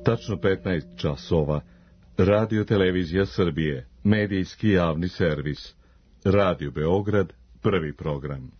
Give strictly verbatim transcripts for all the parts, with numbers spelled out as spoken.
Tačno petnaest časova. Radio Televizija Srbije, medijski javni servis. Radio Beograd, prvi program.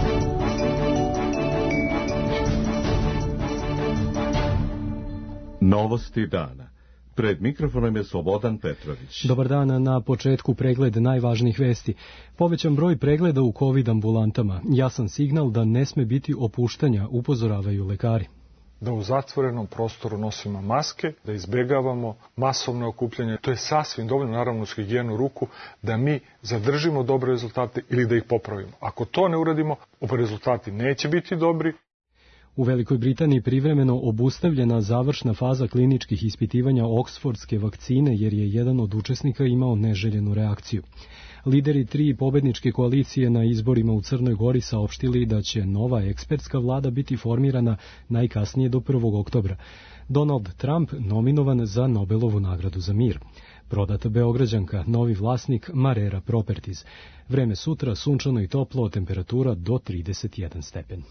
Novosti dana. Pred mikrofonom je Slobodan Petrović. Dobar dan, na početku pregled najvažnijih vesti. Povećan broj pregleda u COVID ambulantama. Jasan signal da ne sme biti opuštanja, upozoravaju lekari. Da u zatvorenom prostoru nosimo maske, da izbegavamo masovne okupljanje. To je sasvim dovoljno, naravno, uz higijenu ruku, da mi zadržimo dobre rezultate ili da ih popravimo. Ako to ne uradimo, rezultati neće biti dobri. U Velikoj Britaniji privremeno obustavljena završna faza kliničkih ispitivanja oksfordske vakcine jer je jedan od učesnika imao neželjenu reakciju. Lideri tri pobedničke koalicije na izborima u Crnoj Gori saopštili da će nova ekspertska vlada biti formirana najkasnije do prvog oktobra. Donald Trump nominovan za Nobelovu nagradu za mir. Prodata Beograđanka, novi vlasnik Marera Properties. Vreme sutra sunčano i toplo, temperatura do trideset jedan stepen.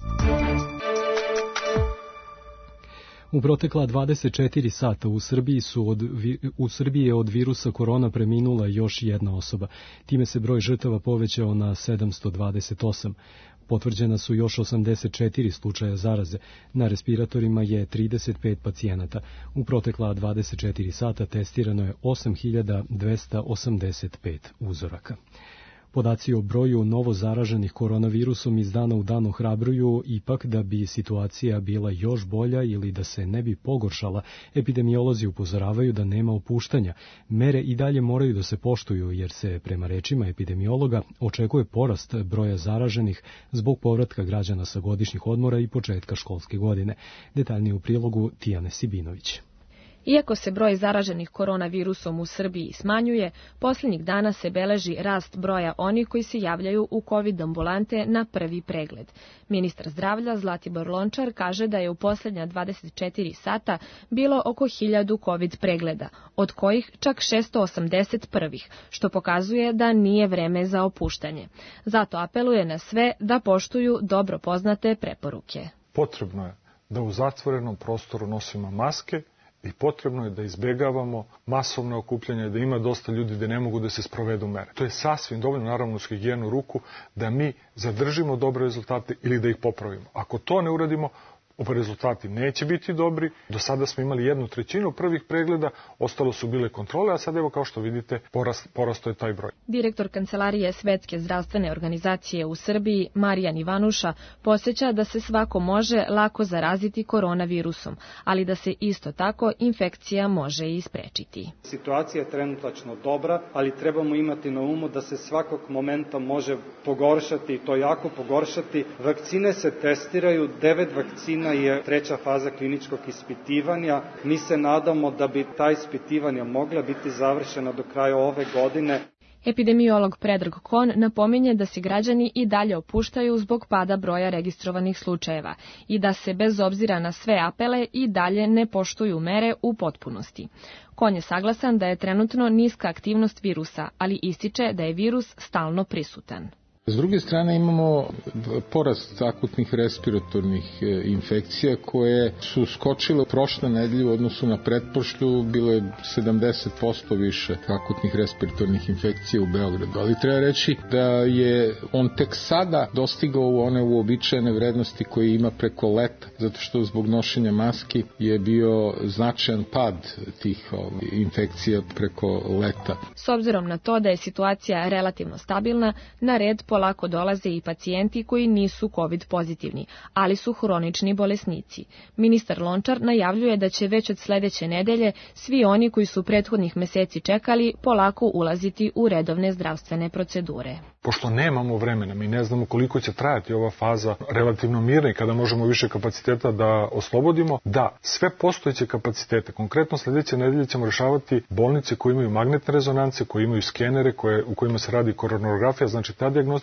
U protekla dvadeset četiri sata u Srbiji, su od, u Srbiji je od virusa korona preminula još jedna osoba. Time se broj žrtava povećao na sedamsto dvadeset osam. Potvrđena su još osamdeset četiri slučaja zaraze. Na respiratorima je trideset pet pacijenata. U protekla dvadeset četiri sata testirano je osam hiljada dvesta osamdeset pet uzoraka. Podaci o broju novo zaraženih koronavirusom iz dana u dan ohrabruju, ipak da bi situacija bila još bolja ili da se ne bi pogoršala, epidemiolozi upozoravaju da nema opuštanja. Mere i dalje moraju da se poštuju jer se, prema rečima epidemiologa, očekuje porast broja zaraženih zbog povratka građana sa godišnjih odmora i početka školske godine. Detaljnije u prilogu Tijane Sibinović. Iako se broj zaraženih koronavirusom u Srbiji smanjuje, posljednjih dana se beleži rast broja onih koji se javljaju u COVID ambulante na prvi pregled. Ministar zdravlja Zlatibor Lončar kaže da je u posljednja dvadeset četiri sata bilo oko hiljadu COVID pregleda, od kojih čak šesto osamdeset prvih, što pokazuje da nije vreme za opuštanje. Zato apeluje na sve da poštuju dobro poznate preporuke. Potrebno je da u zatvorenom prostoru nosimo maske, i potrebno je da izbegavamo masovne okupljanje, da ima dosta ljudi da ne mogu da se sprovedu mere. To je sasvim dovoljno, naravno, uz higijenu ruku, da mi zadržimo dobre rezultate ili da ih popravimo. Ako to ne uradimo, rezultati neće biti dobri. Do sada smo imali jednu trećinu prvih pregleda, ostalo su bile kontrole, a sad evo kao što vidite porast, porasto je taj broj. Direktor Kancelarije Svetske zdravstvene organizacije u Srbiji, Marijan Ivanuša, podsjeća da se svako može lako zaraziti koronavirusom, ali da se isto tako infekcija može i sprečiti. Situacija je trenutačno dobra, ali trebamo imati na umu da se svakog momenta može pogoršati i to jako pogoršati. Vakcine se testiraju, devet vakcina je treća faza kliničkog ispitivanja. Mi se nadamo da bi ta ispitivanja mogla biti završena do kraja ove godine. Epidemiolog Predrag Kon napominje da se građani i dalje opuštaju zbog pada broja registrovanih slučajeva i da se bez obzira na sve apele i dalje ne poštuju mere u potpunosti. Kon je saglasan da je trenutno niska aktivnost virusa, ali ističe da je virus stalno prisutan. S druge strane imamo porast akutnih respiratornih infekcija koje su skočile prošle nedelje u odnosu na pretprošlu, bilo je sedamdeset posto više akutnih respiratornih infekcija u Beogradu. Ali treba reći da je on tek sada dostigao u one uobičajene vrednosti koje ima preko leta, zato što zbog nošenja maski je bio značajan pad tih infekcija preko leta. S obzirom na to da je situacija relativno stabilna, na red polako dolaze i pacijenti koji nisu COVID pozitivni, ali su hronični bolesnici. Ministar Lončar najavljuje da će već od sledeće nedelje svi oni koji su prethodnih meseci čekali polako ulaziti u redovne zdravstvene procedure. Pošto nemamo vremena, mi ne znamo koliko će trajati ova faza relativno mirna i kada možemo više kapaciteta da oslobodimo, da sve postojeće kapacitete, konkretno sledeće nedelje ćemo rešavati bolnice koje imaju magnetne rezonance, koje imaju skenere, koje, u kojima se radi koronografija, znači ta dijagnostička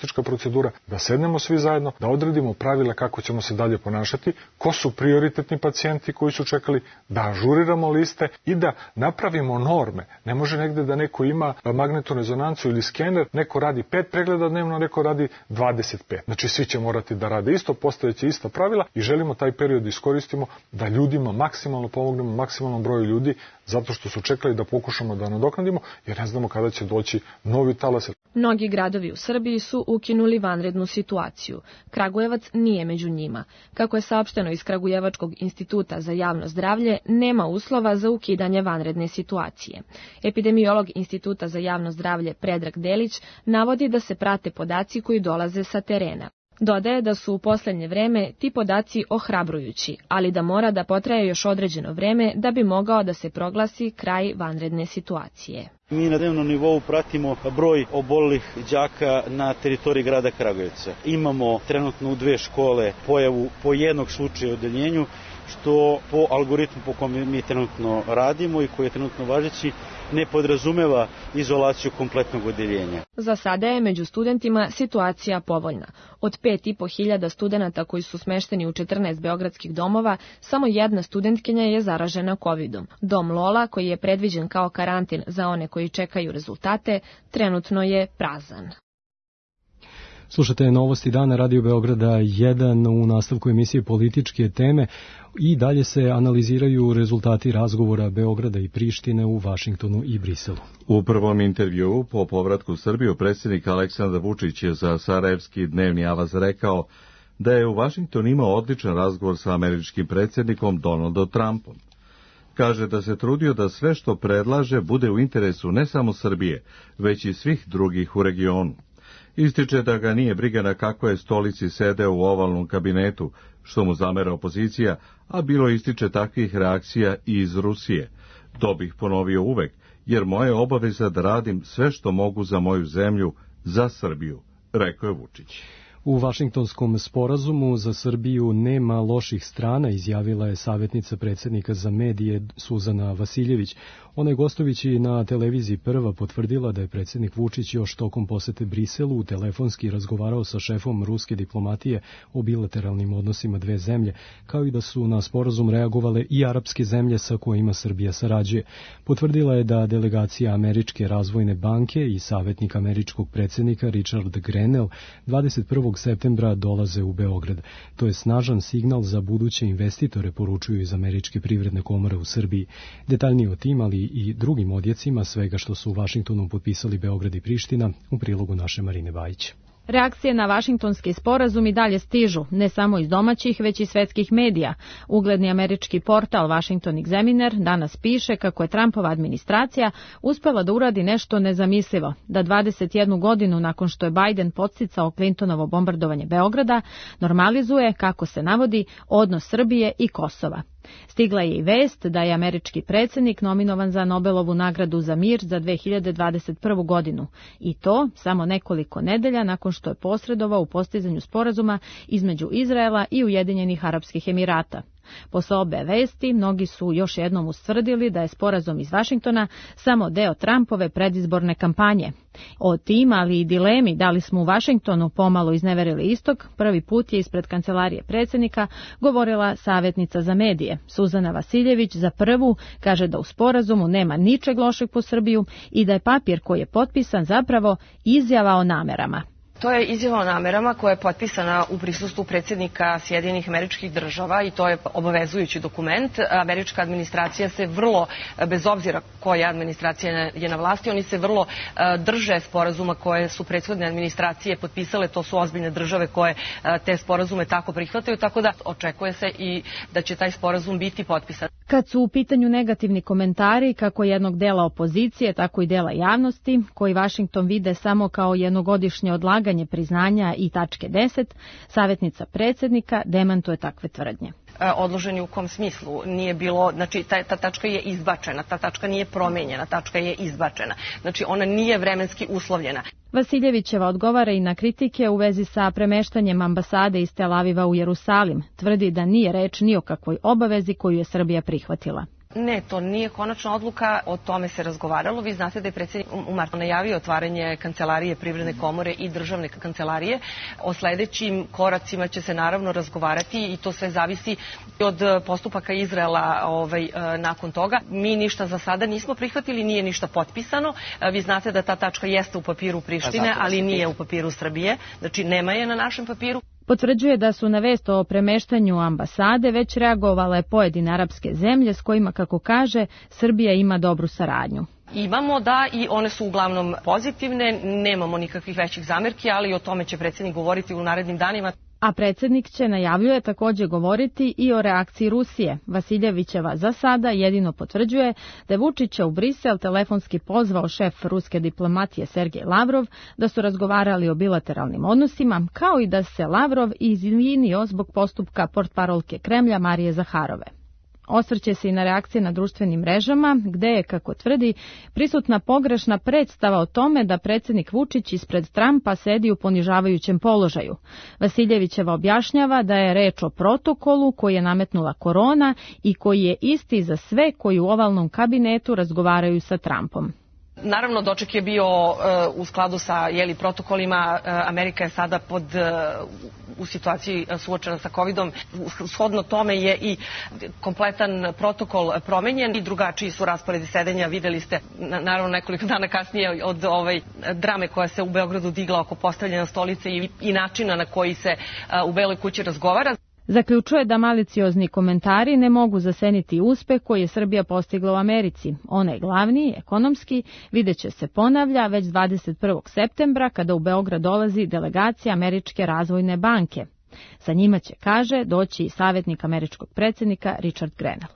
demokratička procedura, da sednemo svi zajedno, da odredimo pravila kako ćemo se dalje ponašati, ko su prioritetni pacijenti koji su čekali, da ažuriramo liste i da napravimo norme. Ne može negde da neko ima magnetnu rezonancu ili skener, neko radi pet pregleda dnevno, neko radi dvadeset pet. Znači svi će morati da rade isto, postojeće ista pravila i želimo taj period da iskoristimo da ljudima maksimalno pomognemo, maksimalnom broju ljudi, zato što su čekali da pokušamo da nadoknadimo, jer ne znamo kada će doći novi talas. Mnogi gradovi u Srbiji su ukinuli vanrednu situaciju. Kragujevac nije među njima. Kako je saopšteno iz Kragujevačkog instituta za javno zdravlje, nema uslova za ukidanje vanredne situacije. Epidemiolog Instituta za javno zdravlje Predrag Delić navodi da se prate podaci koji dolaze sa terena. Dodaje da su u poslednje vreme ti podaci ohrabrujući, ali da mora da potraje još određeno vreme da bi mogao da se proglasi kraj vanredne situacije. Mi na dnevnom nivou pratimo broj obolelih đaka na teritoriji grada Kragujevca. Imamo trenutno u dve škole pojavu po jednog slučaja u odeljenju, što po algoritmu po kome mi trenutno radimo i koji je trenutno važeći ne podrazumeva izolaciju kompletnog odeljenja. Za sada je među studentima situacija povoljna. Od pet i po hiljada studenata koji su smešteni u četrnaest beogradskih domova, samo jedna studentkinja je zaražena kovidom. Dom Lola, koji je predviđen kao karantin za one koji čekaju rezultate, trenutno je prazan. Slušate Novosti dana Radio Beograda jedan u nastavku emisije Političke teme i dalje se analiziraju rezultati razgovora Beograda i Prištine u Vašingtonu i Briselu. U prvom intervjuu po povratku u Srbiju predsjednik Aleksandar Vučić je za sarajevski dnevni avaz rekao da je u Vašingtonu imao odličan razgovor sa američkim predsjednikom Donaldom Trumpom. Kaže da se trudio da sve što predlaže bude u interesu ne samo Srbije, već i svih drugih u regionu. Ističe da ga nije briga na kakvoj stolici sedeo u ovalnom kabinetu, što mu zamera opozicija, a bilo ističe takvih reakcija i iz Rusije. To bih ponovio uvek, jer moja je obaveza da radim sve što mogu za moju zemlju, za Srbiju, rekao je Vučić. U Vašingtonskom sporazumu za Srbiju nema loših strana, izjavila je savjetnica predsjednika za medije Suzana Vasiljević. Ona je gostujući na televiziji Prva potvrdila da je predsjednik Vučić još tokom posete Briselu telefonski razgovarao sa šefom ruske diplomatije o bilateralnim odnosima dve zemlje, kao i da su na sporazum reagovale i arapske zemlje sa kojima Srbija sarađuje. Potvrdila je da delegacija Američke razvojne banke i savjetnik američkog predsjednika Richard Grenell dvadeset prvog septembra dolaze u Beograd. To je snažan signal za buduće investitore, poručuju iz Američke privredne komore u Srbiji. Detaljnije o tim, ali i drugim odjecima svega što su u Vašingtonu potpisali Beograd i Priština, u prilogu naše Marine Bajić. Reakcije na Vašingtonski sporazum i dalje stižu, ne samo iz domaćih, već i svetskih medija. Ugledni američki portal Washington Examiner danas piše kako je Trumpova administracija uspela da uradi nešto nezamislivo, da dvadeset jednu godinu nakon što je Biden podsticao Clintonovo bombardovanje Beograda, normalizuje, kako se navodi, odnos Srbije i Kosova. Stigla je i vest da je američki predsjednik nominovan za Nobelovu nagradu za mir za dve hiljade dvadeset prvu godinu, i to samo nekoliko nedelja nakon što je posredovao u postizanju sporazuma između Izraela i Ujedinjenih Arapskih Emirata. Posle obe vesti, mnogi su još jednom ustvrdili da je sporazum iz Vašingtona samo deo Trumpove predizborne kampanje. O tim, ali i dilemi da li smo u Vašingtonu pomalo izneverili istok, prvi put je ispred kancelarije predsjednika govorila savjetnica za medije. Suzana Vasiljević za Prvu kaže da u sporazumu nema ničeg lošeg po Srbiju i da je papir koji je potpisan zapravo izjava o namerama. To je izjava o namerama koja je potpisana u prisustvu predsjednika Sjedinjenih Američkih Država i to je obavezujući dokument. Američka administracija se vrlo, bez obzira koja administracija je na vlasti, oni se vrlo drže sporazuma koje su prethodne administracije potpisale. To su ozbiljne države koje te sporazume tako prihvataju, tako da očekuje se i da će taj sporazum biti potpisan. Kad su u pitanju negativni komentari kako jednog dela opozicije, tako i dela javnosti, koji Vašington vide samo kao jednogodišnje odlaganje priznanja i tačke deset, savjetnica predsjednika demantuje takve tvrdnje. Odloženi u kom smislu? Nije bilo, znači ta, ta tačka je izbačena, ta tačka nije promenjena, tačka je izbačena. Znači ona nije vremenski uslovljena. Vasiljevićeva odgovara i na kritike u vezi sa premeštanjem ambasade iz Tel Aviva u Jerusalim. Tvrdi da nije reč ni o kakvoj obavezi koju je Srbija prihvatila. Ne, to nije konačna odluka, o tome se razgovaralo. Vi znate da je predsjednik u martu najavio otvaranje kancelarije Privredne komore i državne kancelarije. O sledećim koracima će se naravno razgovarati i to sve zavisi od postupaka Izraela ovaj, nakon toga. Mi ništa za sada nismo prihvatili, nije ništa potpisano. Vi znate da ta tačka jeste u papiru Prištine, ali nije u papiru Srbije. Znači nema je na našem papiru. Potvrđuje da su na vest o premeštanju ambasade već reagovale pojedine arapske zemlje s kojima, kako kaže, Srbija ima dobru saradnju. Imamo, da, i one su uglavnom pozitivne, nemamo nikakvih većih zamerki, ali o tome će predsjednik govoriti u narednim danima. A predsjednik će, najavljuje, također govoriti i o reakciji Rusije. Vasiljevićeva za sada jedino potvrđuje da je Vučića u Brisel telefonski pozvao šef ruske diplomatije Sergej Lavrov, da su razgovarali o bilateralnim odnosima, kao i da se Lavrov izvinio zbog postupka portparolke Kremlja Marije Zaharove. Osvrće se i na reakcije na društvenim mrežama, gde je, kako tvrdi, prisutna pogrešna predstava o tome da predsjednik Vučić ispred Trumpa sedi u ponižavajućem položaju. Vasiljevićeva objašnjava da je reč o protokolu koji je nametnula korona i koji je isti za sve koji u ovalnom kabinetu razgovaraju sa Trumpom. Naravno, doček je bio uh, u skladu sa jeli, protokolima. Uh, Amerika je sada pod, uh, u situaciji suočena sa covidom. Shodno tome je i kompletan protokol promenjen i drugačiji su rasporedi sedenja. Videli ste, na, naravno, nekoliko dana kasnije od ovaj, drame koja se u Beogradu digla oko postavljanja stolice i, i načina na koji se uh, u Beloj kući razgovara. Zaključuje da maliciozni komentari ne mogu zaseniti uspeh koji je Srbija postigla u Americi. Onaj glavni, ekonomski, vidjet će se ponavlja već dvadeset prvog septembra kada u Beograd dolazi delegacija Američke razvojne banke. Sa njima će, kaže, doći i savjetnik američkog predsjednika Richard Grenell.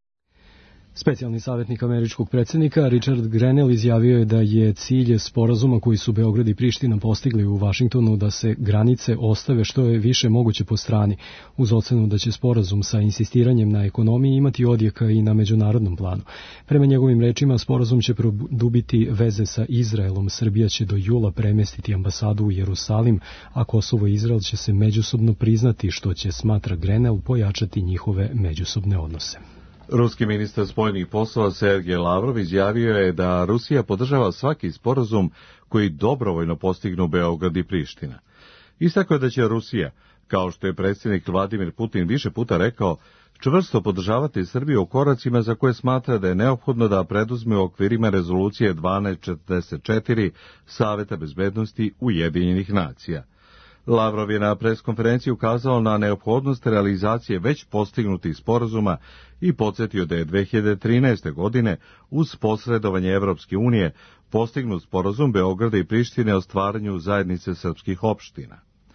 Specijalni savjetnik američkog predsjednika Richard Grenell izjavio je da je cilj sporazuma koji su Beograd i Priština postigli u Vašingtonu da se granice ostave što je više moguće po strani, uz ocenu da će sporazum sa insistiranjem na ekonomiji imati odjeka i na međunarodnom planu. Prema njegovim rečima, sporazum će produbiti veze sa Izraelom. Srbija će do jula premestiti ambasadu u Jerusalim, a Kosovo i Izrael će se međusobno priznati, što će, smatra Grenell, pojačati njihove međusobne odnose. Ruski ministar spoljnih poslova Sergej Lavrov izjavio je da Rusija podržava svaki sporazum koji dobrovoljno postignu Beograd i Priština. Istakao je da će Rusija, kao što je predsjednik Vladimir Putin više puta rekao, čvrsto podržavati Srbiju u koracima za koje smatra da je neophodno da preduzme u okvirima rezolucije dvanaest četrdeset četiri Saveta bezbednosti Ujedinjenih nacija. Lavrov je na preskonferenciji ukazao na neophodnost realizacije već postignutih sporazuma i podsjetio da je dve hiljade trinaeste. godine uz posredovanje Evropske unije postignut sporazum Beograda i Prištine o stvaranju zajednice srpskih opština.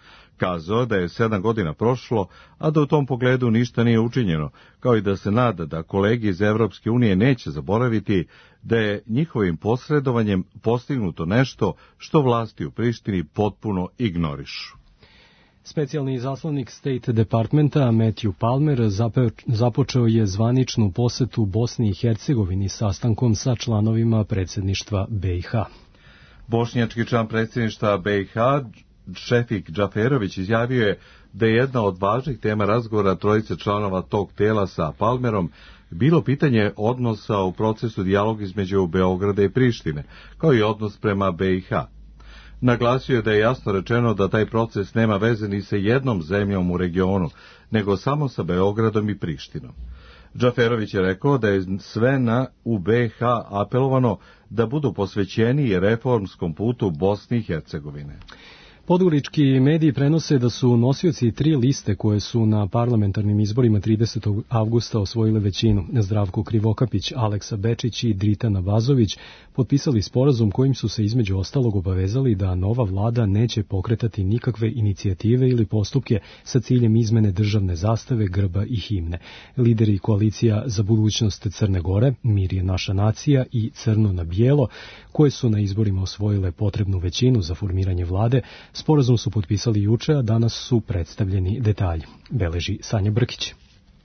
Kazao da je sedam godina prošlo, a da u tom pogledu ništa nije učinjeno, kao i da se nada da kolegi iz Evropske unije neće zaboraviti da je njihovim posredovanjem postignuto nešto što vlasti u Prištini potpuno ignorišu. Specijalni izaslanik State Departmenta Matthew Palmer započeo je zvaničnu posetu Bosni i Hercegovini sastankom sa članovima predsjedništva B i H. Bošnjački član predsjedništva B i H Šefik Džaferović izjavio je da je jedna od važnih tema razgovora trojice članova tog tela sa Palmerom bilo pitanje odnosa u procesu dijaloga između Beograda i Prištine, kao i odnos prema B i H. Naglasio je da je jasno rečeno da taj proces nema veze ni sa jednom zemljom u regionu, nego samo sa Beogradom i Prištinom. Džaferović je rekao da je sve na u B i H apelovano da budu posvećeni reformskom putu Bosne i Hercegovine. Podgorički mediji prenose da su nosioci tri liste koje su na parlamentarnim izborima tridesetog avgusta osvojile većinu, Zdravko Krivokapić, Aleksa Bečić i Dritana Bazović, potpisali sporazum kojim su se između ostalog obavezali da nova vlada neće pokretati nikakve inicijative ili postupke sa ciljem izmene državne zastave, grba i himne. Lideri koalicija za budućnost Crne Gore, Mir je naša nacija i Crno na bijelo, koje su na izborima osvojile potrebnu većinu za formiranje vlade, sporazum su potpisali juče, a danas su predstavljeni detalji, beleži Sanja Brkić.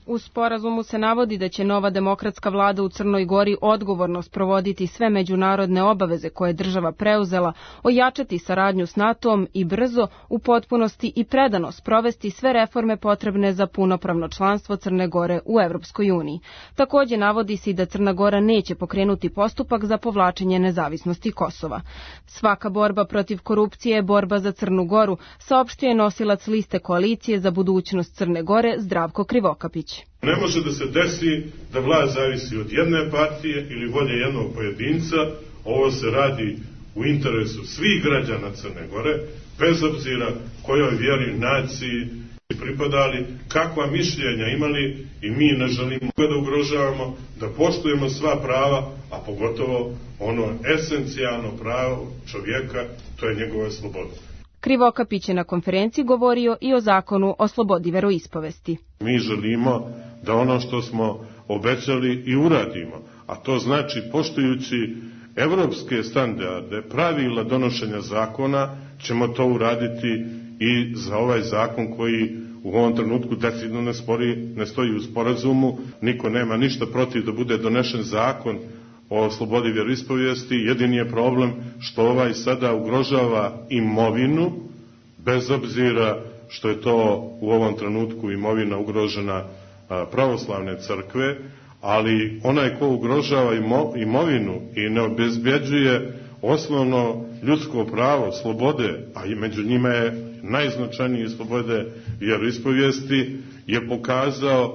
U sporazumu se navodi da će nova demokratska vlada u Crnoj Gori odgovorno sprovoditi sve međunarodne obaveze koje je država preuzela, ojačati saradnju s NATO-om i brzo, u potpunosti i predano sprovesti sve reforme potrebne za punopravno članstvo Crne Gore u Evropskoj uniji. Takođe navodi se da Crna Gora neće pokrenuti postupak za povlačenje nezavisnosti Kosova. Svaka borba protiv korupcije je borba za Crnu Goru, saopštio je nosilac liste koalicije za budućnost Crne Gore Zdravko Krivokapić. Ne može da se desi da vlast zavisi od jedne partije ili volje jednog pojedinca. Ovo se radi u interesu svih građana Crne Gore, bez obzira kojoj vjeri, naciji pripadali, kakva mišljenja imali, i mi ne želimo da ugrožavamo, da poštujemo sva prava, a pogotovo ono esencijalno pravo čovjeka, to je njegova sloboda. Krivokapić je na konferenciji govorio i o zakonu o slobodi veroispovesti. Mi želimo da ono što smo obećali i uradimo, a to znači poštujući evropske standarde, pravila donošenja zakona, ćemo to uraditi i za ovaj zakon koji u ovom trenutku decidno ne, spori, ne stoji u sporazumu. Niko nema ništa protiv da bude donešen zakon o slobodi vjeroispovijesti. Jedini je problem što ovaj sada ugrožava imovinu, bez obzira što je to u ovom trenutku imovina ugrožena pravoslavne crkve, ali onaj ko ugrožava imovinu i ne obezbjeđuje osnovno ljudsko pravo, slobode, a i među njima je najznačajnije slobode vjeroispovijesti, je pokazao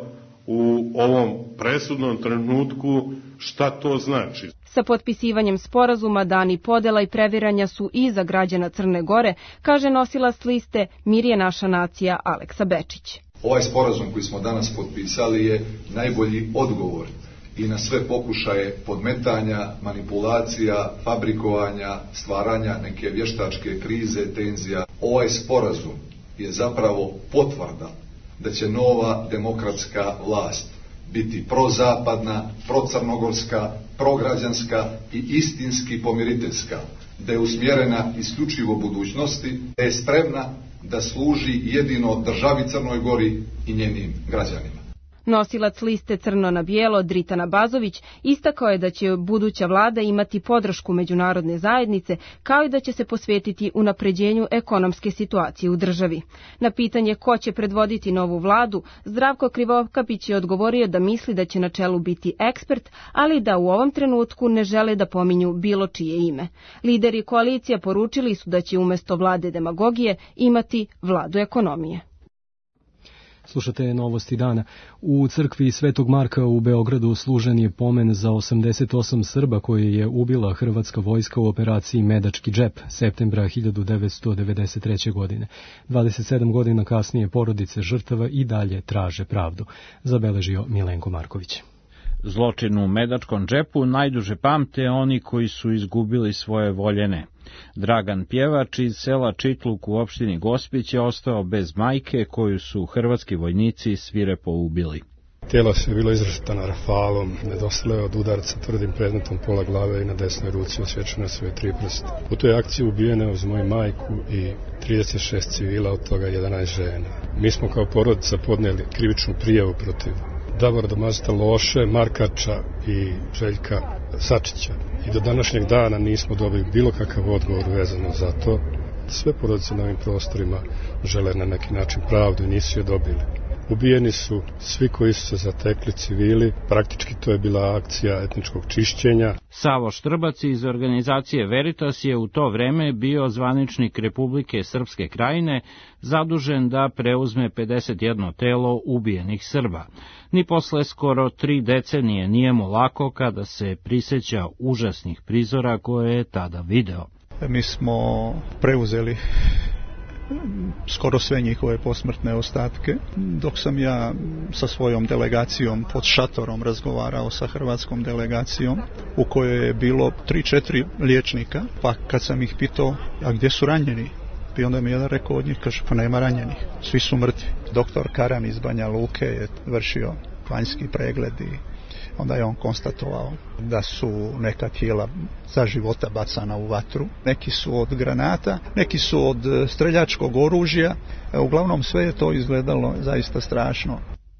u ovom presudnom trenutku šta to znači. Sa potpisivanjem sporazuma dani podela i previranja su i za građana Crne Gore, kaže nosilac liste Mir je naša nacija Aleksa Bečić. Ovaj sporazum koji smo danas potpisali je najbolji odgovor i na sve pokušaje podmetanja, manipulacija, fabrikovanja, stvaranja neke vještačke krize, tenzija. Ovaj sporazum je zapravo potvrda da će nova demokratska vlast biti prozapadna, procrnogorska, prograđanska i istinski pomiriteljska, da je usmjerena isključivo budućnosti, da je spremna da služi jedino državi Crnoj Gori i njenim građanima. Nosilac liste Crno na bijelo Dritan Bazović istakao je da će buduća vlada imati podršku međunarodne zajednice, kao i da će se posvetiti unapređenju ekonomske situacije u državi. Na pitanje ko će predvoditi novu vladu, Zdravko Krivokapić je odgovorio da misli da će na čelu biti ekspert, ali da u ovom trenutku ne žele da pominju bilo čije ime. Lideri koalicija poručili su da će umjesto vlade demagogije imati vladu ekonomije. Slušate novosti dana. U crkvi Svetog Marka u Beogradu služen je pomen za osamdeset osam Srba koje je ubila hrvatska vojska u operaciji Medački džep septembra hiljadu devetsto devedeset treće. godine. dvadeset sedam godina kasnije porodice žrtava i dalje traže pravdu, zabeležio Milenko Marković. Zločin u Medačkom džepu najduže pamte oni koji su izgubili svoje voljene. Dragan Pjevač iz sela Čitluk u opštini Gospić je ostao bez majke koju su hrvatski vojnici svirepo ubili. Tijelo se je bilo izrastano rafalom, nedostalo je od udarca tvrdim predmetom pola glave i na desnoj ruci osječene su joj tri prsta. U toj akciji ubijene uz moju majku i trideset šest civila, od toga jedanaest žena. Mi smo kao porodica podnijeli krivičnu prijavu protiv Davora Domazeta Loše, Markača i Željka Sačića. I do današnjeg dana nismo dobili bilo kakav odgovor vezano za to. Sve porodice na ovim prostorima žele na neki način pravdu i nisu je dobili. Ubijeni su svi koji su se zatekli, civili, praktički to je bila akcija etničkog čišćenja. Savo Štrbac iz organizacije Veritas je u to vreme bio zvaničnik Republike Srpske Krajine, zadužen da preuzme pedeset jedno telo ubijenih Srba. Ni posle skoro tri decenije nije mu lako kada se prisjeća užasnih prizora koje je tada video. Mi smo preuzeli skoro sve njihove posmrtne ostatke. Dok sam ja sa svojom delegacijom pod šatorom razgovarao sa hrvatskom delegacijom u kojoj je bilo tri četiri liječnika, pa kad sam ih pitao, a gdje su ranjeni? I onda mi jedan rekao od njih, kaže, pa nema ranjenih, svi su mrtvi. Doktor Karan iz Banja Luke je vršio vanjski pregled i onda je on konstatovao da su neka tijela za života bacana u vatru. Neki su od granata, neki su od streljačkog oružja. Uglavnom sve je to izgledalo zaista strašno.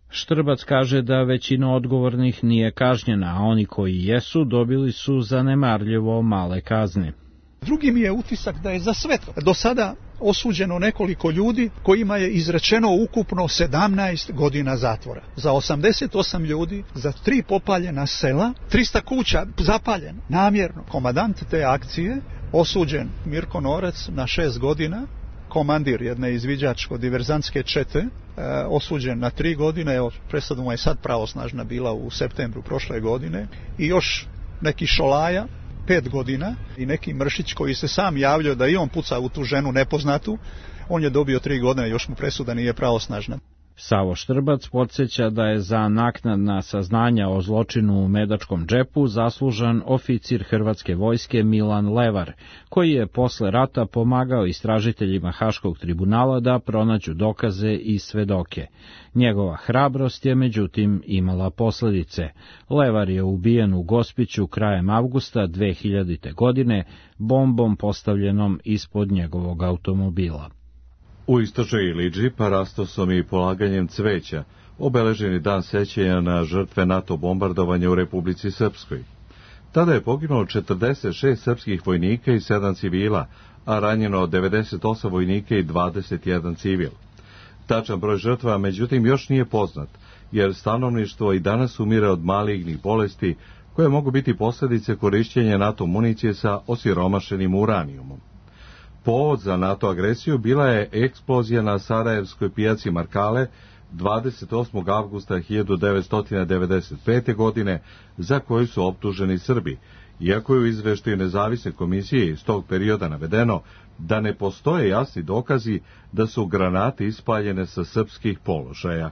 Štrbac kaže da većina odgovornih nije kažnjena, a oni koji jesu dobili su zanemarljivo male kazne. Drugi mi je utisak da je za sve to do sada osuđeno nekoliko ljudi kojima je izrečeno ukupno sedamnaest godina zatvora. Za osamdeset osam ljudi, za tri popaljena sela, trista kuća zapaljen namjerno. Komandant te akcije osuđen Mirko Norac na šest godina, komandir jedne izviđačko-diverzantske čete, e, osuđen na tri godine, evo, presuda mu je sad pravosnažna bila u septembru prošle godine, i još neki šolaja, pet godina, i neki Mršić koji se sam javljao da i on puca u tu ženu nepoznatu, on je dobio tri godine, još mu presuda nije pravosnažna. Savo Štrbac podsjeća da je za naknadna saznanja o zločinu u Medačkom džepu zaslužan oficir hrvatske vojske Milan Levar, koji je posle rata pomagao istražiteljima Haškog tribunala da pronađu dokaze i svedoke. Njegova hrabrost je međutim imala posledice. Levar je ubijen u Gospiću krajem avgusta dve hiljadite. godine bombom postavljenom ispod njegovog automobila. U istočnoj Iliđi parastosom i polaganjem cveća obeleženi dan sećanja na žrtve NATO bombardovanja u Republici Srpskoj. Tada je poginulo četrdeset šest srpskih vojnika i sedam civila, a ranjeno devedeset osam vojnika i dvadeset jedan civil. Tačan broj žrtva međutim još nije poznat, jer stanovništvo i danas umire od malignih bolesti koje mogu biti posljedice korišćenja NATO municije sa osiromašenim uranijumom. Povod za NATO agresiju bila je eksplozija na sarajevskoj pijaci Markale dvadeset osmog avgusta hiljadu devetsto devedeset pete. godine, za koju su optuženi Srbi, iako je u izveštaju nezavisne komisije iz tog perioda navedeno da ne postoje jasni dokazi da su granate ispaljene sa srpskih položaja.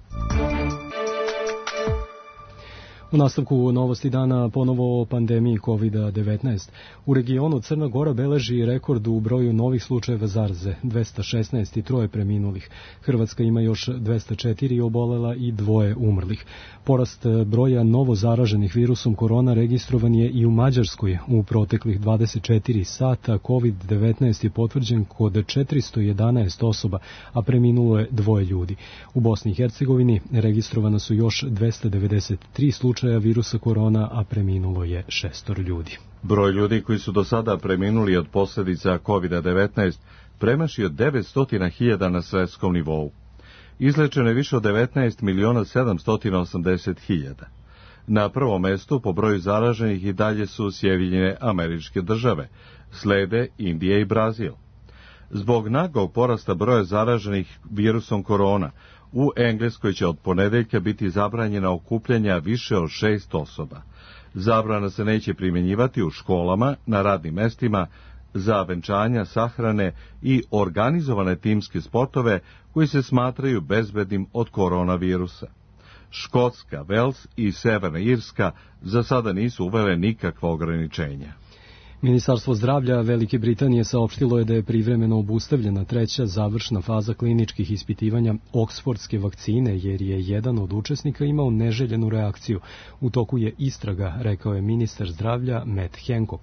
U nastavku novosti dana ponovo o pandemiji kovid devetnaest. U regionu Crna Gora beleži rekord u broju novih slučajeva zaraze, dvesta šesnaest i troje preminulih. Hrvatska ima još dvesta četiri obolela i dvoje umrlih. Porast broja novo zaraženih virusom korona registrovan je i u Mađarskoj. U proteklih dvadeset četiri sata kovid devetnaest je potvrđen kod četiristo jedanaest osoba, a preminulo je dvoje ljudi. U Bosni i Hercegovini registrovana su još dvesta devedeset tri slučaja virusa korona, a preminulo je šestor ljudi. Broj ljudi koji su do sada preminuli od posljedica kovid devetnaest premašio devetsto hiljada na svetskom nivou. Izlečeno je više od devetnaest miliona sedamsto osamdeset hiljada. Na prvom mestu po broju zaraženih i dalje su Sjedinjene Američke Države, slede Indija i Brazil. Zbog naglog porasta broja zaraženih virusom korona, u Engleskoj će od ponedeljka biti zabranjena okupljanja više od šest osoba. Zabrana se neće primjenjivati u školama, na radnim mestima, za venčanja, sahrane i organizovane timske sportove koji se smatraju bezbednim od koronavirusa. Škotska, Vels i Severna Irska za sada nisu uvele nikakva ograničenja. Ministarstvo zdravlja Velike Britanije saopštilo je da je privremeno obustavljena treća završna faza kliničkih ispitivanja oksfordske vakcine, jer je jedan od učesnika imao neželjenu reakciju. U toku je istraga, rekao je ministar zdravlja Matt Hancock.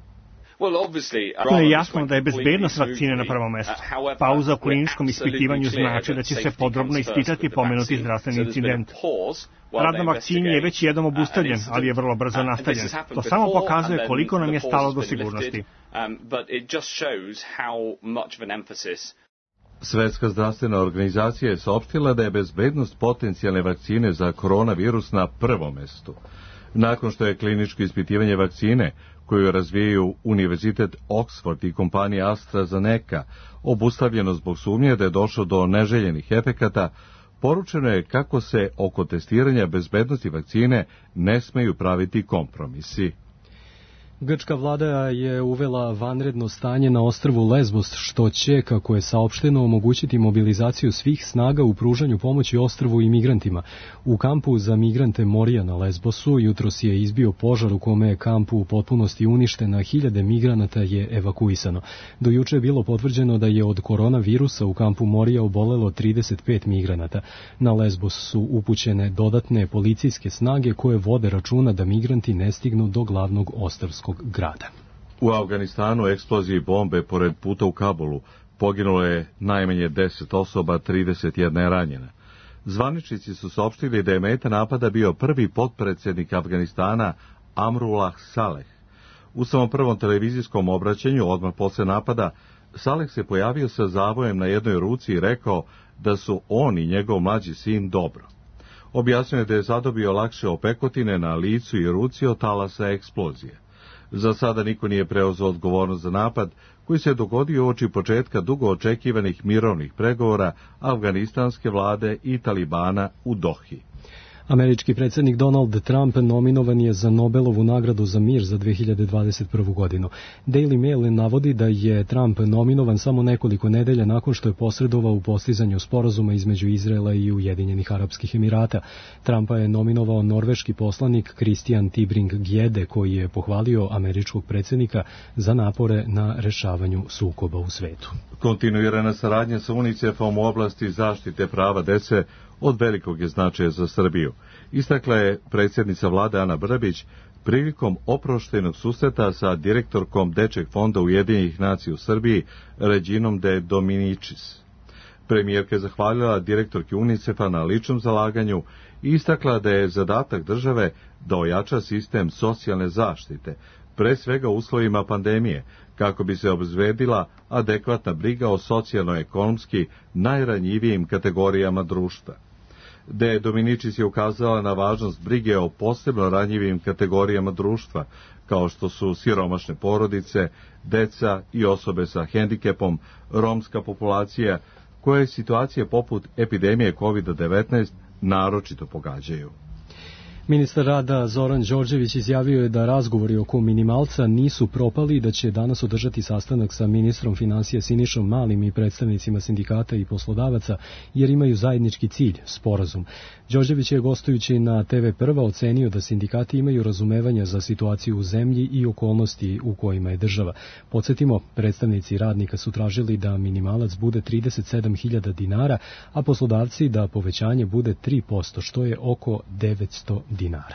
To je jasno da je bezbednost vakcine na prvom mestu. Pauza u kliničkom ispitivanju znači da će se podrobno ispitati pomenuti zdravstveni incident. Rad na vakcini je već jednom obustavljen, ali je vrlo brzo nastavljen. To samo pokazuje koliko nam je stalo do sigurnosti. Svetska zdravstvena organizacija je saopštila da je bezbednost potencijalne vakcine za koronavirus na prvom mestu. Nakon što je kliničko ispitivanje vakcine, koju razvijaju Univerzitet Oxford i kompanija AstraZeneca, obustavljeno zbog sumnje da je došlo do neželjenih efekata, poručeno je kako se oko testiranja bezbednosti vakcine ne smeju praviti kompromisi. Grčka vlada je uvela vanredno stanje na ostrvu Lesbos, što će, kako je saopšteno, omogućiti mobilizaciju svih snaga u pružanju pomoći ostrvu i migrantima. U kampu za migrante Morija na Lesbosu jutros je izbio požar u kome je kamp u potpunosti uništen, a hiljade migranata je evakuisano. Do juče je bilo potvrđeno da je od koronavirusa u kampu Morija obolelo trideset pet migranata. Na Lesbos su upućene dodatne policijske snage koje vode računa da migranti ne stignu do glavnog ostrvskog grada. U Afganistanu eksploziji bombe pored puta u Kabulu poginulo je najmanje deset osoba, trideset jedna je ranjena. Zvaničnici su saopštili da je meta napada bio prvi potpredsjednik Afganistana Amrullah Saleh. U samom prvom televizijskom obraćanju odmah posle napada, Saleh se pojavio sa zavojem na jednoj ruci i rekao da su on i njegov mlađi sin dobro. Objasnio je da je zadobio lakše opekotine na licu i ruci od talasa eksplozije. Za sada niko nije preuzeo odgovornost za napad, koji se dogodio uoči početka dugo očekivanih mirovnih pregovora afganistanske vlade i Talibana u Dohi. Američki predsjednik Donald Trump nominovan je za Nobelovu nagradu za mir za dve hiljade dvadeset prvu godinu. Daily Mail navodi da je Trump nominovan samo nekoliko nedelja nakon što je posredovao u postizanju sporazuma između Izraela i Ujedinjenih Arapskih Emirata. Trumpa je nominovao norveški poslanik Christian Tybring-Gjedde, koji je pohvalio američkog predsjednika za napore na rešavanju sukoba u svetu. Kontinuirana saradnja sa UNICEF-om u oblasti zaštite prava dece od velikog je značaja za Srbiju, istakla je predsjednica vlade Ana Brnabić prilikom oproštenog susreta sa direktorkom Dečeg fonda Ujedinjenih nacija u Srbiji, Reginom de Dominicis. Premijerka je zahvalila direktorki UNICEF-a na ličnom zalaganju i istakla da je zadatak države da ojača sistem socijalne zaštite, pre svega u uslovima pandemije, kako bi se obezbedila adekvatna briga o socijalno-ekonomski najranjivijim kategorijama društva. De Dominicis je ukazala na važnost brige o posebno ranjivim kategorijama društva, kao što su siromašne porodice, deca i osobe sa hendikepom, romska populacija, koje situacije poput epidemije kovid devetnaest naročito pogađaju. Ministar rada Zoran Đorđević izjavio je da razgovori oko minimalca nisu propali i da će danas održati sastanak sa ministrom finansija Sinišom Malim i predstavnicima sindikata i poslodavaca, jer imaju zajednički cilj, sporazum. Đorđević je gostujući na te ve Prva ocenio da sindikati imaju razumevanja za situaciju u zemlji i okolnosti u kojima je država. Podsjetimo, predstavnici radnika su tražili da minimalac bude trideset sedam hiljada dinara, a poslodavci da povećanje bude tri posto, što je oko devetsto dinara.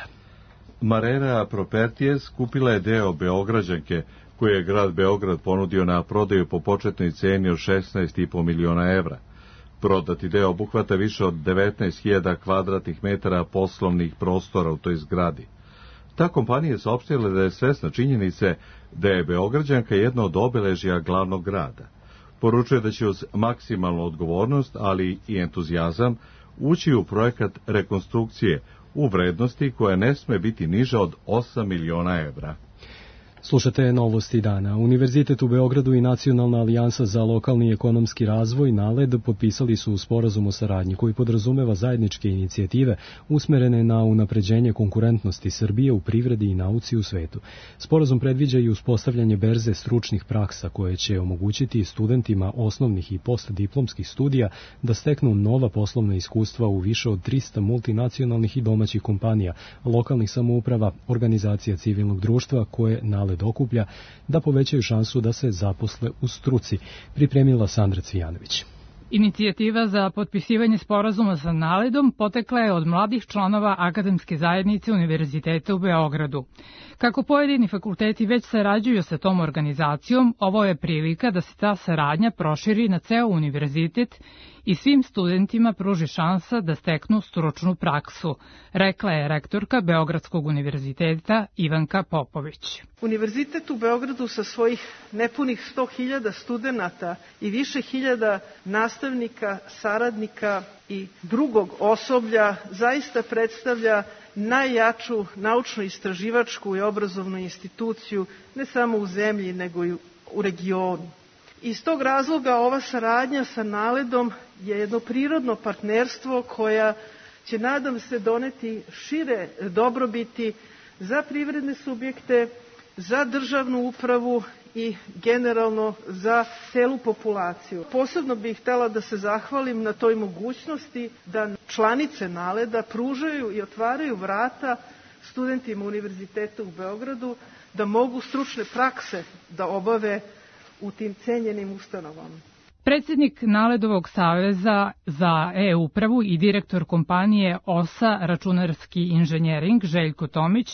Marera Properties kupila je deo Beograđanke, koji je grad Beograd ponudio na prodaju po početnoj ceni od šesnaest i po miliona evra. Prodati deo obuhvata više od devetnaest hiljada kvadratnih metara poslovnih prostora u toj zgradi. Ta kompanija je saopštila da je svesna činjenice da je Beograđanka jedno od obeležja glavnog grada. Poručuje da će uz maksimalnu odgovornost, ali i entuzijazam, ući u projekat rekonstrukcije u vrednosti koja ne sme biti niža od osam miliona evra. Slušate novosti dana. Univerzitet u Beogradu i Nacionalna alijansa za lokalni i ekonomski razvoj NALED potpisali su sporazum o saradnji koji podrazumeva zajedničke inicijative usmerene na unapređenje konkurentnosti Srbije u privredi i nauci u svetu. Sporazum predviđa i uspostavljanje berze stručnih praksa koje će omogućiti studentima osnovnih i postdiplomskih studija da steknu nova poslovna iskustva u više od trista multinacionalnih i domaćih kompanija, lokalnih samouprava, organizacija civilnog društva koje NALED okuplja, da povećaju šansu da se zaposle u struci, pripremila Sandra Cvijanović. Inicijativa za potpisivanje sporazuma sa NALED-om potekla je od mladih članova akademske zajednice Univerziteta u Beogradu. Kako pojedini fakulteti već sarađuju sa tom organizacijom, ovo je prilika da se ta saradnja proširi na ceo univerzitet i svim studentima pruži šansa da steknu stručnu praksu, rekla je rektorka Beogradskog univerziteta Ivanka Popović. Univerzitet u Beogradu sa svojih nepunih sto hiljada studenata i više hiljada nastavnika, saradnika i drugog osoblja zaista predstavlja najjaču naučno-istraživačku i obrazovnu instituciju ne samo u zemlji nego i u regionu. Iz tog razloga ova saradnja sa NALED-om je jedno prirodno partnerstvo koja će, nadam se, doneti šire dobrobiti za privredne subjekte, za državnu upravu i generalno za celu populaciju. Posebno bih htela da se zahvalim na toj mogućnosti da članice NALED-a pružaju i otvaraju vrata studentima Univerziteta u Beogradu da mogu stručne prakse da obave u tim cenjenim ustanovama. Predsjednik NALED-ovog saveza za e-upravu i direktor kompanije O S A Računarski inženjering Željko Tomić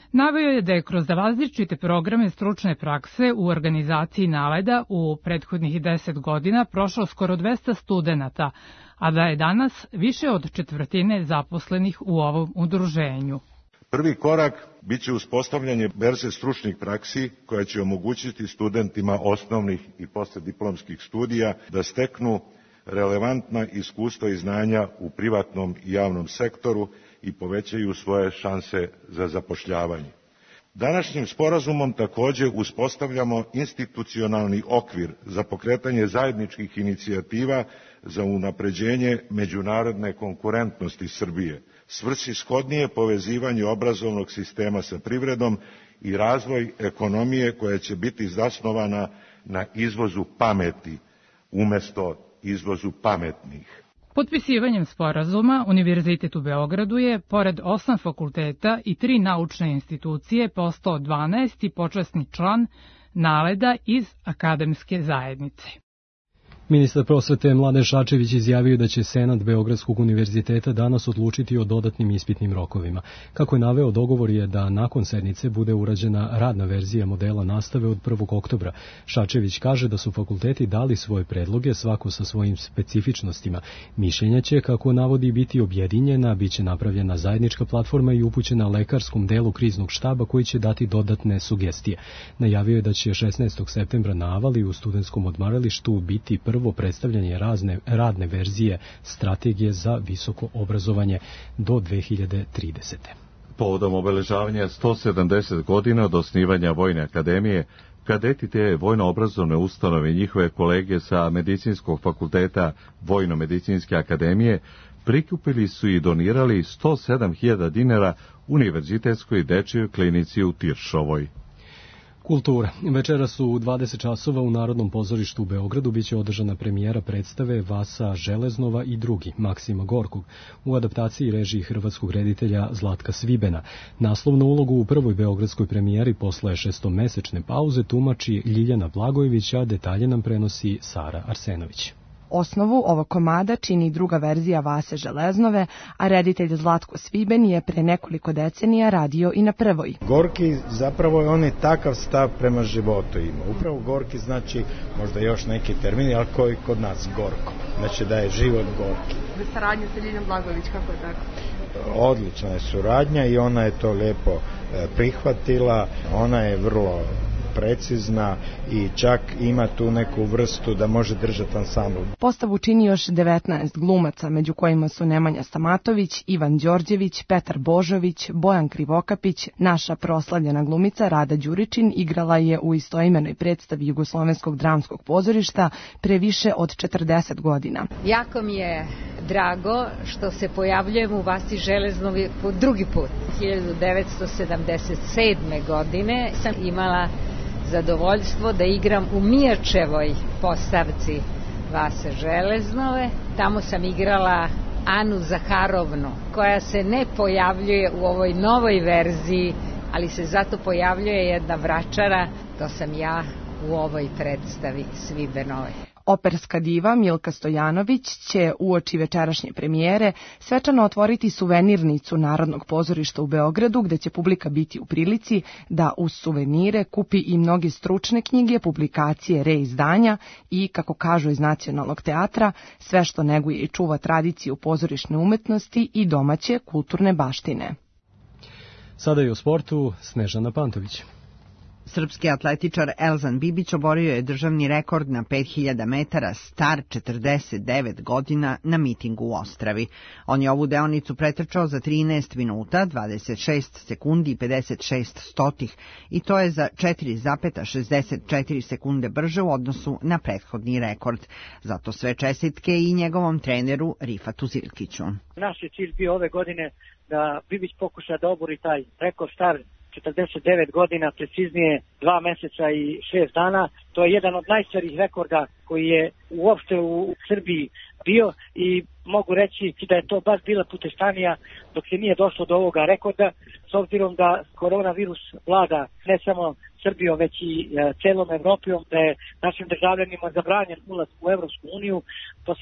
Naveo je da je kroz različite programe stručne prakse u organizaciji NALED-a u prethodnih deset godina prošlo skoro dvesta studenata, a da je danas više od četvrtine zaposlenih u ovom udruženju. Prvi korak biće uspostavljanje berze stručnih praksi koja će omogućiti studentima osnovnih i poslijediplomskih studija da steknu relevantna iskustva i znanja u privatnom i javnom sektoru i povećaju svoje šanse za zapošljavanje. Današnjim sporazumom također uspostavljamo institucionalni okvir za pokretanje zajedničkih inicijativa za unapređenje međunarodne konkurentnosti Srbije, svrsishodnije povezivanje obrazovnog sistema sa privredom i razvoj ekonomije koja će biti zasnovana na izvozu pameti umjesto izvozu pametnih. Potpisivanjem sporazuma Univerzitet u Beogradu je, pored osam fakulteta i tri naučne institucije, postao dvanaesti počasni član NALED-a iz akademske zajednice. Ministar prosvete Mladen Šarčević izjavio da će Senat Beogradskog univerziteta danas odlučiti o dodatnim ispitnim rokovima. Kako je naveo, dogovor je da nakon sednice bude urađena radna verzija modela nastave od prvog oktobra. Šarčević kaže da su fakulteti dali svoje predloge, svako sa svojim specifičnostima. Mišljenja će, kako navodi, biti objedinjena, bit će napravljena zajednička platforma i upućena lekarskom delu kriznog štaba koji će dati dodatne sugestije. Najavio je da će šesnaestog septembra na Avali u studentskom odmaralištu biti prvo prvo predstavljanje razne radne verzije strategije za visoko obrazovanje do dve hiljade tridesete. Povodom obeležavanja sto sedamdeset godina od osnivanja Vojne akademije, kadeti te vojno-obrazovne ustanove i njihove kolege sa Medicinskog fakulteta Vojno-medicinske akademije prikupili su i donirali sto sedam hiljada dinara Univerzitetskoj dečijoj klinici u Tiršovoj. Kultura. Večeras u dvadeset časova u Narodnom pozorištu u Beogradu biće održana premijera predstave Vasa Železnova i drugi, Maksima Gorkog, u adaptaciji režiji hrvatskog reditelja Zlatka Svibena. Naslovnu ulogu u prvoj beogradskoj premijeri posle šestomesečne pauze tumači Ljiljana Blagojević, a detalje nam prenosi Sara Arsenović. Osnovu ovog komada čini druga verzija Vase Železnove, a reditelj Zlatko Sviben je pre nekoliko decenija radio i na prvoj. Gorki zapravo je on je takav stav prema životu ima. Upravo Gorki znači možda još neki termini, ali koji kod nas Gorko. Znači da je život Gorki. Saradnja sa Ljiljom Blagojević, kako je tako? Odlična je suradnja i ona je to lijepo prihvatila. Ona je vrlo precizna i čak ima tu neku vrstu da može držati ansambl. Postavu čini još devetnaest glumaca, među kojima su Nemanja Stamatović, Ivan Đorđević, Petar Božović, Bojan Krivokapić. Naša proslavljena glumica Rada Đuričin igrala je u istoimenoj predstavi Jugoslovenskog dramskog pozorišta pre više od četrdeset godina. Jako mi je drago što se pojavljujem u Vasi Železnovi po drugi put. hiljadu devetsto sedamdeset sedme. godine sam imala zadovoljstvo da igram u Mijačevoj postavci Vase Železnove. Tamo sam igrala Anu Zaharovnu, koja se ne pojavljuje u ovoj novoj verziji, ali se zato pojavljuje jedna vračara, to sam ja u ovoj predstavi Svibenove. Operska diva Milka Stojanović će uoči večerašnje premijere svečano otvoriti suvenirnicu Narodnog pozorišta u Beogradu, gde će publika biti u prilici da uz suvenire kupi i mnoge stručne knjige, publikacije, reizdanja i, kako kažu iz Nacionalnog teatra, sve što neguje i čuva tradiciju pozorišne umetnosti i domaće kulturne baštine. Sada je u sportu Snežana Pantović. Srpski atletičar Elzan Bibić oborio je državni rekord na pet hiljada metara star četrdeset devet godina na mitingu u Ostravi. On je ovu deonicu pretrčao za trinaest minuta, dvadeset šest sekundi i pedeset šest stotih i to je za četiri zarez šezdeset četiri sekunde brže u odnosu na prethodni rekord. Zato sve čestitke i njegovom treneru Rifatu Zilkiću. Naš je cilj bio ove godine da Bibić pokuša da obori taj rekord star četrdeset devet godina, preciznije dva meseca i šest dana. To je jedan od najstarijih rekorda koji je uopšte u Srbiji bio i mogu reći da je to baš bila putestanija dok se nije došlo do ovoga rekorda, s obzirom da koronavirus vlada ne samo Srbijom, već i celom Evropijom, da je našim državljanima zabranjen ulaz u Evropsku uniju. To se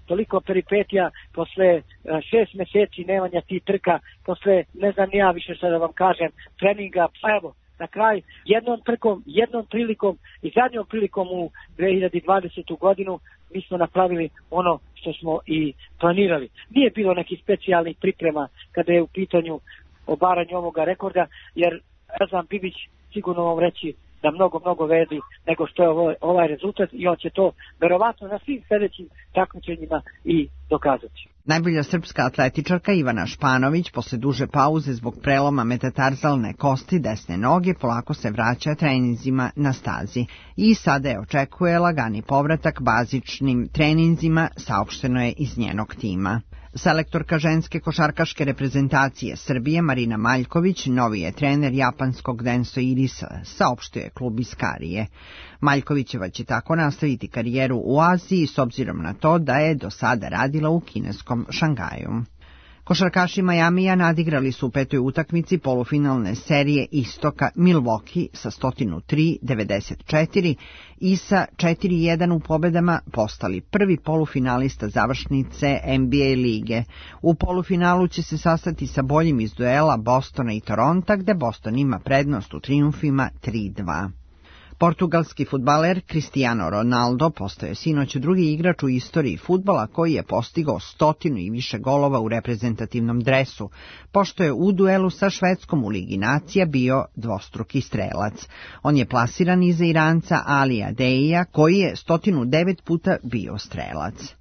toliko peripetija, posle šest meseci nemanja tih trka, posle, ne znam ja više šta da vam kažem, treninga, pa evo, na kraj, jednom trkom, jednom prilikom i zadnjom prilikom u dve hiljade dvadesete. godinu mi smo napravili ono što smo i planirali. Nije bilo nekih specijalnih priprema kada je u pitanju obaranje ovoga rekorda, jer Elzan Bibić sigurno vam reći da mnogo, mnogo vedi nego što je ovaj, ovaj rezultat i on će to verovatno na svim sljedećim takmičenjima i dokazati. Najbolja srpska atletičarka Ivana Španović posle duže pauze zbog preloma metatarzalne kosti desne noge polako se vraća treninzima na stazi i sada je očekuje lagani povratak bazičnim treninzima, saopšteno je iz njenog tima. Selektorka ženske košarkaške reprezentacije Srbije Marina Maljković novi je trener japanskog Denso Irisa, saopštuje klub iz Karije. Maljkovićeva će tako nastaviti karijeru u Aziji s obzirom na to da je do sada radila u kineskom Šangaju. Košarkaši Majamija nadigrali su u petoj utakmici polufinalne serije Istoka Milwaukee sa sto tri devedeset četiri i sa četiri jedan u pobedama postali prvi polufinalista završnice N B A lige. U polufinalu će se sastati sa boljim iz duela Bostona i Toronta, gde Boston ima prednost u trijumfima tri dva. Portugalski fudbaler Cristiano Ronaldo postao je sinoć drugi igrač u istoriji fudbala koji je postigao stotinu i više golova u reprezentativnom dresu, pošto je u duelu sa Švedskom u Ligi nacija bio dvostruki strelac. On je plasiran iza Iranca Alija Deija, koji je sto devet puta bio strelac.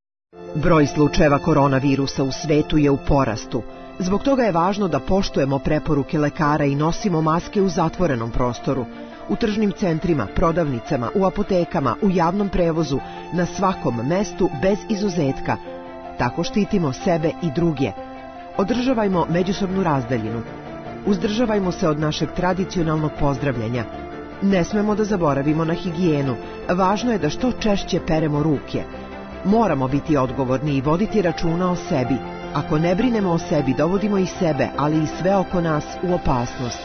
Broj slučajeva koronavirusa u svetu je u porastu. Zbog toga je važno da poštujemo preporuke lekara i nosimo maske u zatvorenom prostoru. U tržnim centrima, prodavnicama, u apotekama, u javnom prevozu, na svakom mestu bez izuzetka. Tako štitimo sebe i druge. Održavajmo međusobnu razdaljinu. Uzdržavajmo se od našeg tradicionalnog pozdravljanja. Ne smemo da zaboravimo na higijenu. Važno je da što češće peremo ruke. Moramo biti odgovorni i voditi računa o sebi. Ako ne brinemo o sebi, dovodimo i sebe, ali i sve oko nas u opasnost.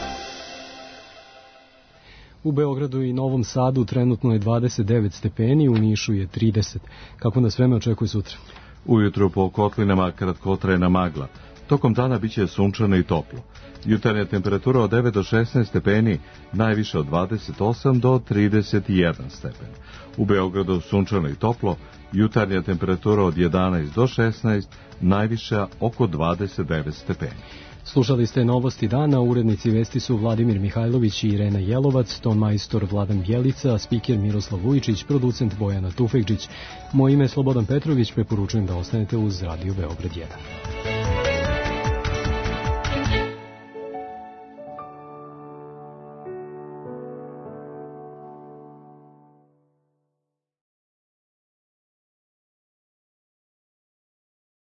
U Beogradu i Novom Sadu trenutno je dvadeset devet stepeni, u Nišu je trideset. Kako nas vreme očekuje sutra? Ujutru po kotlinama kratkotrajna magla. Tokom dana biće sunčano i toplo. Jutarnja temperatura od devet do šesnaest stepeni, najviše od dvadeset osam do trideset jedan stepen. U Beogradu sunčano i toplo, jutarnja temperatura od jedanaest do šesnaest, najviša oko dvadeset devet stepeni. Slušali ste novosti dana, urednici vesti su Vladimir Mihajlović i Irena Jelovac, ton majstor Vladan Bjelica, spiker Miroslav Vujičić, producent Bojana Tufekđić. Moje ime je Slobodan Petrović, preporučujem da ostanete uz Radio Beograd jedan.